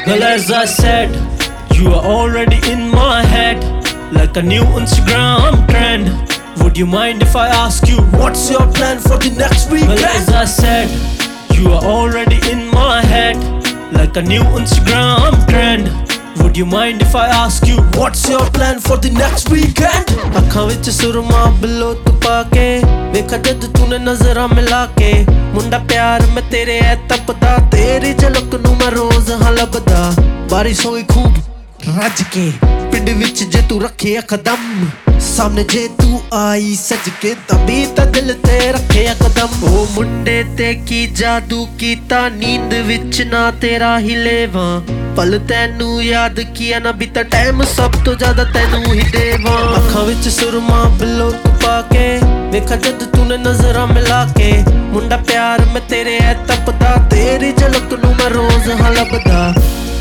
Well, as I said, you are already in my head, like a new Instagram trend. Would you mind if I ask you, what's your plan for the next weekend? Well, as I said, you are already in my head, like a new Instagram trend. Would you mind if I ask you, what's your plan for the next weekend? ਅੱਖਾਂ ਵਿੱਚ ਸੁਰਮਾ ਬਿੱਲੋ ਤੂੰ ਪਾ ਕੇ ਵੇਖਾ ਜਦ ਤੂੰ ਨੇ ਨਜ਼ਰਾਂ ਮਿਲਾ ਕੇ ਮੁੰਡਾ ਪਿਆਰ ਮੈਂ ਤੇਰੇ ਐ ਤਪਦਾ ਤੇਰੀ ਝਲਕ ਨੂੰ ਮੈਂ ਰੋਜ਼ ਹਾਂ ਲੱਭਦਾ ਬਾਰਿਸ਼ ਹੋਈ ਖੂਬ ਰੱਜ ਕੇ ਪਿੰਡ ਵਿੱਚ ਜੇ ਤੂੰ ਰੱਖਿਆ ਕਦਮ ਸਾਹਮਣੇ ਜੇ ਤੂੰ ਆਈ ਸੱਜ ਕੇ ਤਬੀ ਤਾਂ ਦਿਲ ਤੇ ਰੱਖਿਆ ਕਦਮ ਉਹ ਮੁੰਡੇ ਤੇ ਕੀ ਜਾਦੂ ਕੀਤਾ ਨੀਂਦ ਵਿੱਚ ਨਾ ਤੇਰਾ ਹੀ ਲੇਵਾਂ ਪਲ ਤੈਨੂੰ ਯਾਦ ਕੀਆ ਨਾ ਬੀਤਾ ਟਾਈਮ ਸਭ ਤੋਂ ਜ਼ਿਆਦਾ ਤੈਨੂੰ ਹੀ ਦੇਵਾਂ ਅੱਖਾਂ ਵਿੱਚ ਸੁਰਮਾ ਬਿੱਲੋ ਤੂੰ ਪਾ ਕੇ ਵੇਖਾ ਜਦ ਤੂੰ ਨੇ ਨਜ਼ਰਾਂ ਮਿਲਾ ਕੇ ਮੁੰਡਾ ਪਿਆਰ ਮੈਂ ਤੇਰੇ ਐ ਤਪਦਾ ਤੇਰੀ ਝਲਕ ਨੂੰ ਮੈਂ ਰੋਜ਼ ਹਾਂ ਲੱਭਦਾ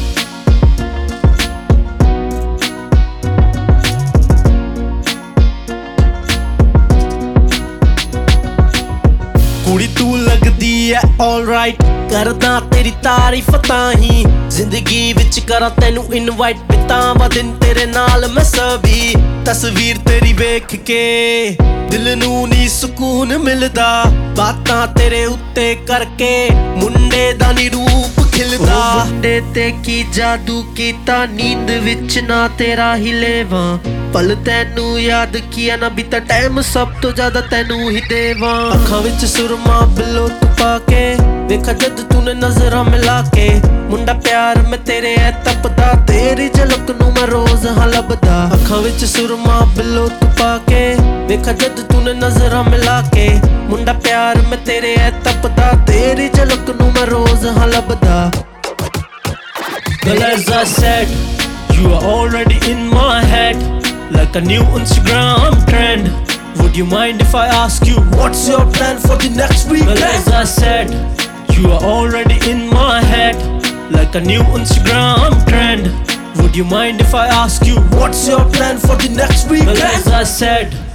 ਕੁੜੀ ਤੂੰ ਲੱਗਦੀ ਐ ਆਲਰਾਈਟ ਕਰਦਾ ਤੇਰੀ ਤਾਰੀਫ ਤਾਂ ਹੀ ਜ਼ਿੰਦਗੀ ਵਿੱਚ ਕਰਾਂ ਤੈਨੂੰ ਇਨਵਾਈਟ ਬਿਤਾਵਾਂ ਦਿਨ ਤੇਰੇ ਨਾਲ ਮੈਂ ਸਭੀ ਤਸਵੀਰ ਤੇਰੀ ਵੇਖ ਕੇ ਦਿਲ ਨੂੰ ਨੀ ਸਕੂਨ ਮਿਲਦਾ ਬਾਤਾਂ ਤੇਰੇ ਉੱਤੇ ਕਰਕੇ ਮੁੰਡੇ ਦਾ ਨੀ ਰੂਪ ਖਿਲਦਾ ਮੁੰਡੇ ਤੇ ਕੀ ਜਾਦੂ ਕੀਤਾ ਨੀਂਦ ਵਿੱਚ ਨਾ ਤੇਰਾ ਹੀ ਲੇਵਾਂ ਪਲ ਤੈਨੂੰ ਯਾਦ ਕੀਆ ਨਾ ਬੀਤਾ ਟਾਈਮ ਸਭ ਤੋਂ ਜ਼ਿਆਦਾ ਤੈਨੂੰ ਹੀ ਦੇਵਾਂ ਅੱਖਾਂ ਵਿੱਚ ਸੁਰਮਾ ਬਿੱਲੋ ਤੂੰ ਪਾ ਕੇ ਵੇਖਾ ਜਦ ਤੂੰ ਨੇ ਨਜ਼ਰਾਂ ਮਿਲਾ ਕੇ ਮੁੰਡਾ ਪਿਆਰ ਮੈਂ ਤੇਰੇ ਐ ਤਪਦਾ ਤੇਰੀ ਝਲਕ ਨੂੰ ਮੈਂ ਰੋਜ਼ ਹਾਂ ਲੱਭਦਾ ਅੱਖਾਂ ਵਿੱਚ ਸੁਰਮਾ ਬਿੱਲੋ ਤੂੰ ਪਾ ਕੇ ਵੇਖਾ ਜਦ ਤੂੰ ਨੇ ਨਜ਼ਰਾਂ ਮਿਲਾ ਕੇ ਮੁੰਡਾ ਪਿਆਰ ਮੈਂ ਤੇਰੇ ਐ ਤਪਦਾ ਤੇਰੀ ਝਲਕ ਨੂੰ ਮੈਂ ਰੋਜ਼ ਹਾਂ ਲੱਭਦਾ Well, as I said, you are already in my head, like a new Instagram trend. Would you mind if I ask you, what's your plan for the next weekend? Well, as I said, you are already in my head, like a new Instagram trend. Would you mind if I ask you, what's your plan for the next weekend? Well, as I said,